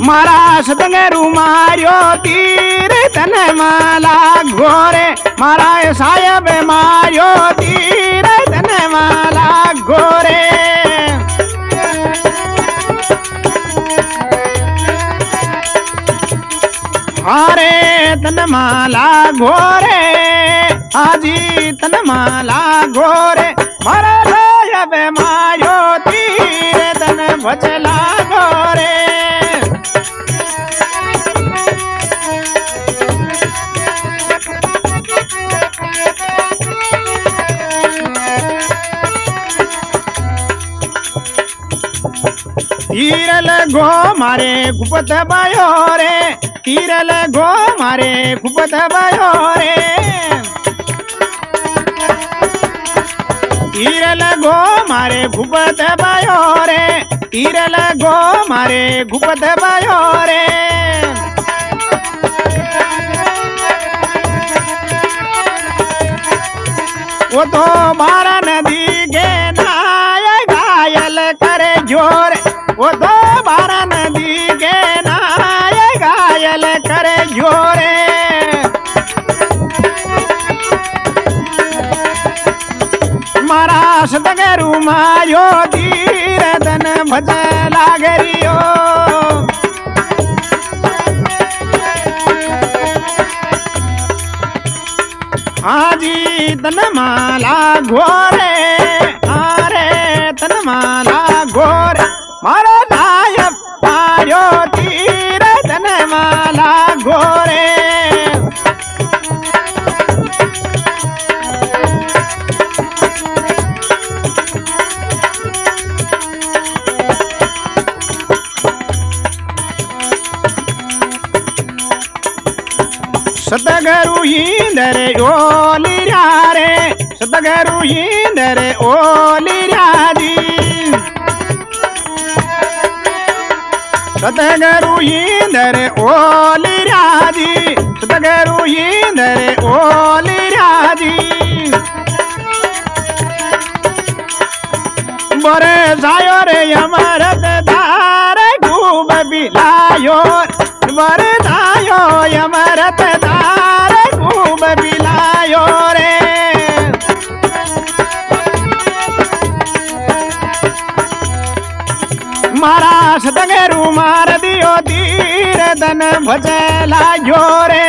मारा सतगरु मारियो तीर तन माला घोरे मारा साहेब मारियो तीर तन माला घोरे हारे तन माला घोरे आजी तन माला घोरे मारा साहेब मारियो तीर तन भजला घोरे तीरल गो मारे गुपत बायो रे तीरल गो मारे गुपत बायो रे तीरल गो मारे गुपत बायो रे तीरल गो मारे गुपत बायो रे वो तो मारा नदी के नाय घायल करे जोर वो दो बारा नदी के नाय घायल करे जोरे मारा सतगरु मायो तीर तन भज लागरियो आजी तन माला घोरे आरे तन माला घोरे मारा नायब मारियो तीर तन माला घोरे सतगरु इंदर ओली रे सतगरु इंदर ओली री सतगरु इंदर ओली राजी सतगरु इंदर ओली राजी बरे जायो रे अमरत धार खूब बिलायो बरे जायो अमरत धार खूब बिलायो रे मारा सतगरु मार दियो तीर तन भजला जोरे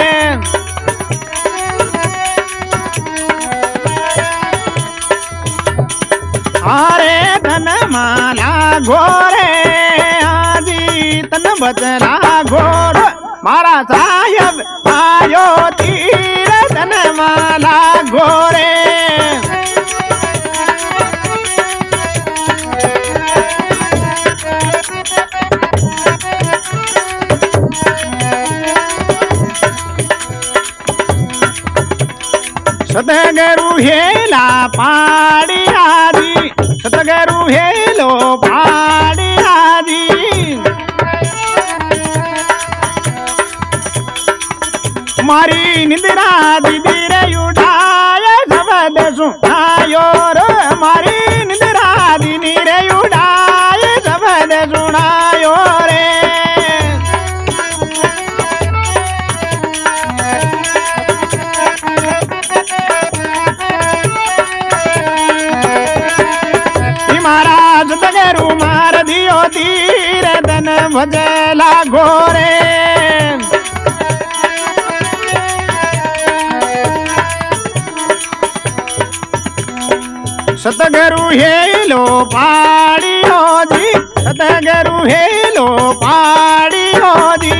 आरे तन माला घोरे आजी तन भजला घोर मारा साहेब आयो तीर तन माला घोरे सतगरु हेला पाड़ी आदि सतगरु हेलो पाड़ी आदि मारी निंद्रा दीदी रे उठाए शब्द सुनायो रो मारी निंद्रा दीदी रे उठाए शब्द सुनायो रे महाराज सतगरु मार दियो तीर तन भजला घोरे सतगरु हेलो पाड़ियो जी सतगरु हेलो पाड़ियो जी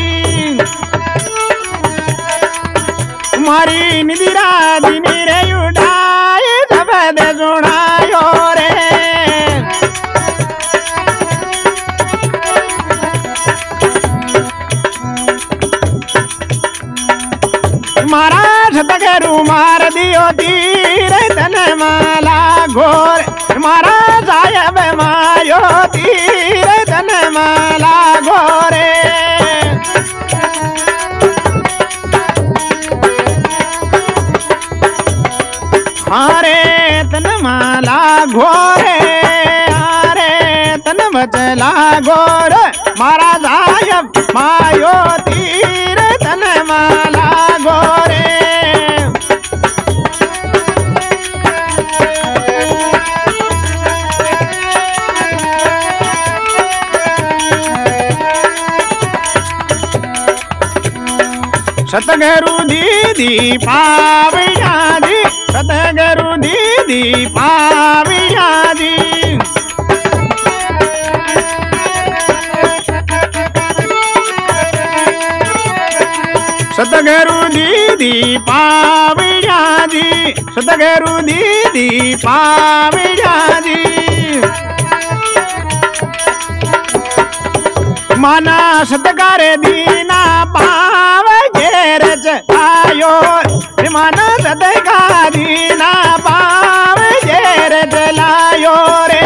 मारी निदिरा दिनी रे उठाए शब्द सुनायो रे महाराज सतगरु मार दियो तीर तन माला घोर महाराज साहेब मारियो तीर तन माला घोरे बचला गोर मारा साहब मायो तीर तन माला गोरे सतगुरु दीदी पाविया जी सतगुरु दीदी पाविया जी सतगुरु दीदी पाविया जी सतगुरु दीदी पाविया जी माना सतकार दीना पाव जेरच आयो माना सतका दीना पाव जेरच लायो रे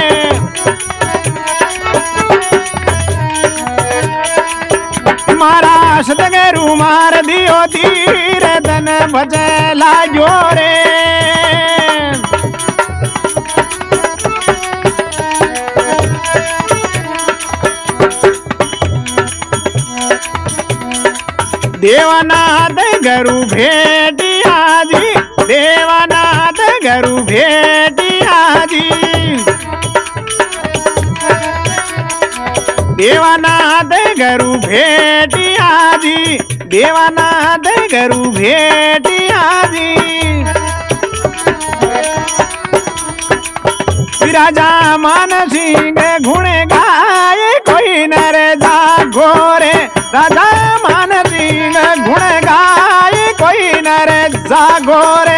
मारा सतगुरु मार दियो तीर तन बचला जोरे देवनाथ गुरु भेटिया जी देवनाथ गुरु भेटिया जी देवनाथ गुरु भेटिया जी देवनाथ गुरु भेटिया जी राजा मान सिंह गुण गाए कोई नर जागो रे राजा मान सिंह गुण गाए कोई नर जागो रे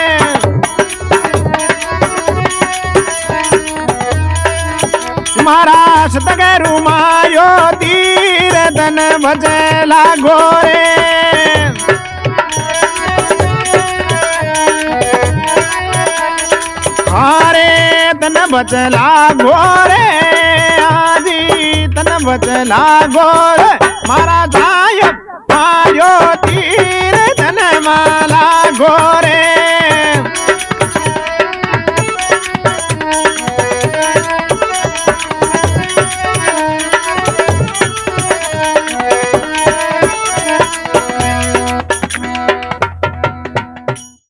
मारा सतगुरु मायो तीर तन बचला गोरे हारे तन बचला गोरे आजी तन बचला गोरे मारा